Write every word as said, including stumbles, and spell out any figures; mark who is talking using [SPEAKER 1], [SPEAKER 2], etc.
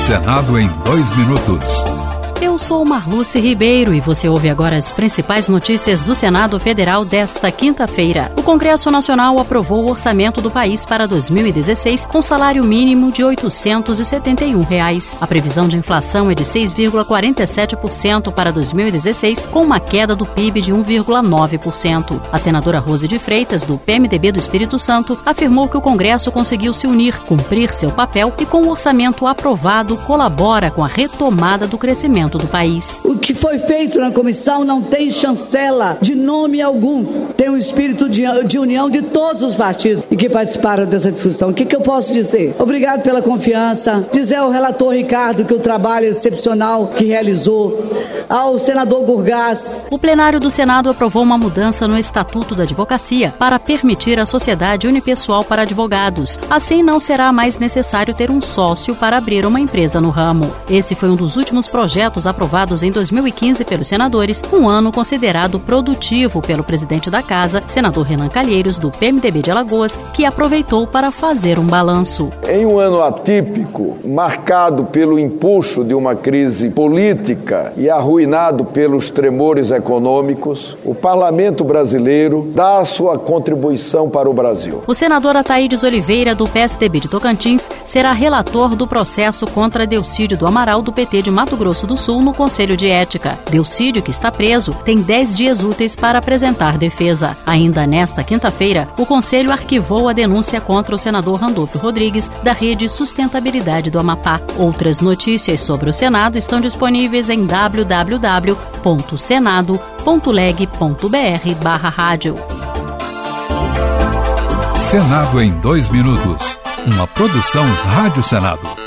[SPEAKER 1] Senado em dois minutos.
[SPEAKER 2] Eu sou Marluce Ribeiro e você ouve agora as principais notícias do Senado Federal desta quinta-feira. O Congresso Nacional aprovou o orçamento do país para dois mil e dezesseis com salário mínimo de oitocentos e setenta e um reais. A previsão de inflação é de seis vírgula quarenta e sete por cento para dois mil e dezesseis, com uma queda do P I B de um vírgula nove por cento. A senadora Rose de Freitas, do P M D B do Espírito Santo, afirmou que o Congresso conseguiu se unir, cumprir seu papel e, com o orçamento aprovado, colabora com a retomada do crescimento do país.
[SPEAKER 3] O que foi feito na comissão não tem chancela de nome algum. Tem um espírito de, de união de todos os partidos e que participaram dessa discussão. O que, que eu posso dizer? Obrigado pela confiança. Dizer ao relator Ricardo que o trabalho excepcional que realizou, ao senador Gurgás.
[SPEAKER 2] O plenário do Senado aprovou uma mudança no Estatuto da Advocacia para permitir a sociedade unipessoal para advogados. Assim, não será mais necessário ter um sócio para abrir uma empresa no ramo. Esse foi um dos últimos projetos aprovados em dois mil e quinze pelos senadores, um ano considerado produtivo pelo presidente da Casa, senador Renan Calheiros, do P M D B de Alagoas, que aproveitou para fazer um balanço.
[SPEAKER 4] Em um ano atípico, marcado pelo empuxo de uma crise política e arruinado pelos tremores econômicos, o Parlamento brasileiro dá a sua contribuição para o Brasil.
[SPEAKER 2] O senador Ataídes Oliveira, do P S D B de Tocantins, será relator do processo contra Delcídio do Amaral, do P T de Mato Grosso do Sul, no Conselho de Ética. Delcídio, que está preso, tem dez dias úteis para apresentar defesa. Ainda nesta quinta-feira, o Conselho arquivou a denúncia contra o senador Randolfo Rodrigues, da Rede Sustentabilidade do Amapá. Outras notícias sobre o Senado estão disponíveis em w w w ponto senado ponto leg ponto b r barra rádio.
[SPEAKER 1] Senado em dois minutos. Uma produção Rádio Senado.